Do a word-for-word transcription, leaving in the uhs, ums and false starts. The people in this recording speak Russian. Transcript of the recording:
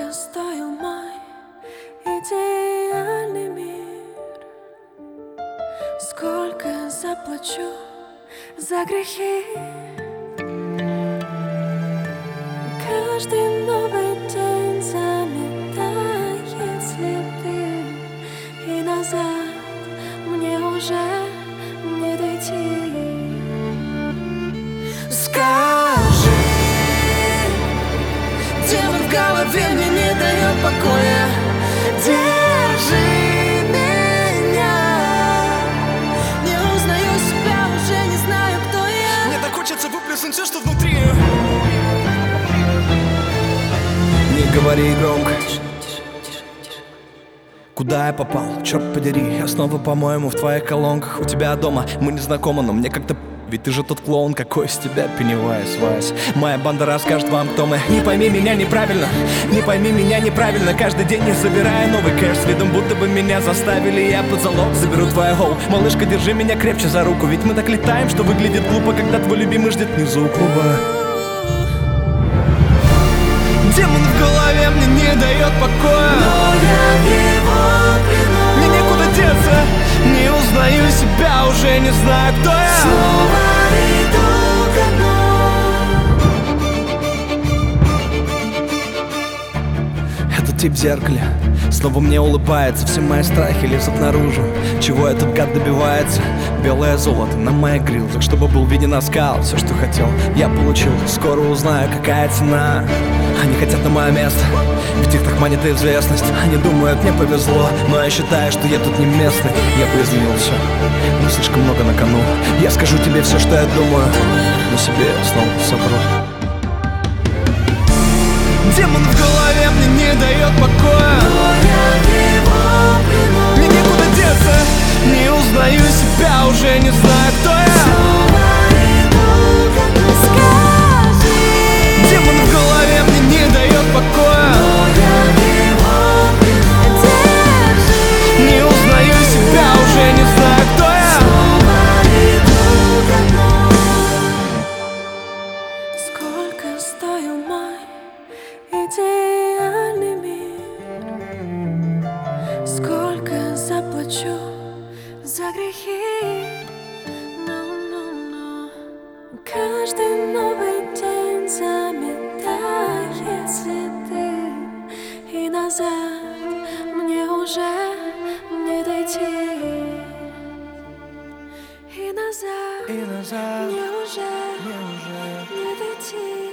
Сколько стоил мой идеальный мир, сколько заплачу за грехи. Каждый новый день заметает следы, и назад мне уже не дойти. Скажи, демон в голове мне не дает покоя. Держи меня, не узнаю себя, уже не знаю, кто я. Мне так хочется выплеснуть все, что внутри. Не говори громко. Куда я попал? Черт подери, я снова, по-моему, в твоих колонках. У тебя дома, мы не знакомы, но мне как-то ведь ты же тот клоун, какой из тебя Пеннивайз, Вайс. Моя банда расскажет вам, кто мы. Не пойми меня неправильно, не пойми меня неправильно. Каждый день я забираю новый кэш с видом, будто бы меня заставили. Я под залог заберу твою гоу. Малышка, держи меня крепче за руку, ведь мы так летаем, что выглядит глупо, когда твой любимый ждет внизу у клуба. Демон в голове мне не дает покоя, но я в его плену. Мне некуда деться, не узнаю себя, уже не знаю, кто я. Снова иду ко дну. Этот тип в зеркале снова мне улыбается. Все мои страхи лезут наружу. Чего этот гад добивается? Белое золото на моих грилзах, чтобы был виден оскал. Все, что хотел, я получил. Скоро узнаю, какая цена. Они хотят на мое место, ведь их так манит известность. Они думают, мне повезло, но я считаю, что я тут не местный. Я бы изменил все, но слишком много на кону. Я скажу тебе все, что я думаю, но себе снова совру. Демон в голове мне не дает покоя, но я в его плену. Мне некуда деться, не узнаю себя, уже не знаю, кто я. Демон в голове мне не дает покоя, но я в его плену. Держи. Не узнаю себя, уже не знаю, кто я. Снова иду ко дну. Сколько стоил мой идеальный мир, сколько заплачу за грехи. No, no, no. Каждый новый день заметает следы, и назад мне уже не дойти. И назад, И назад мне уже мне уже не дойти.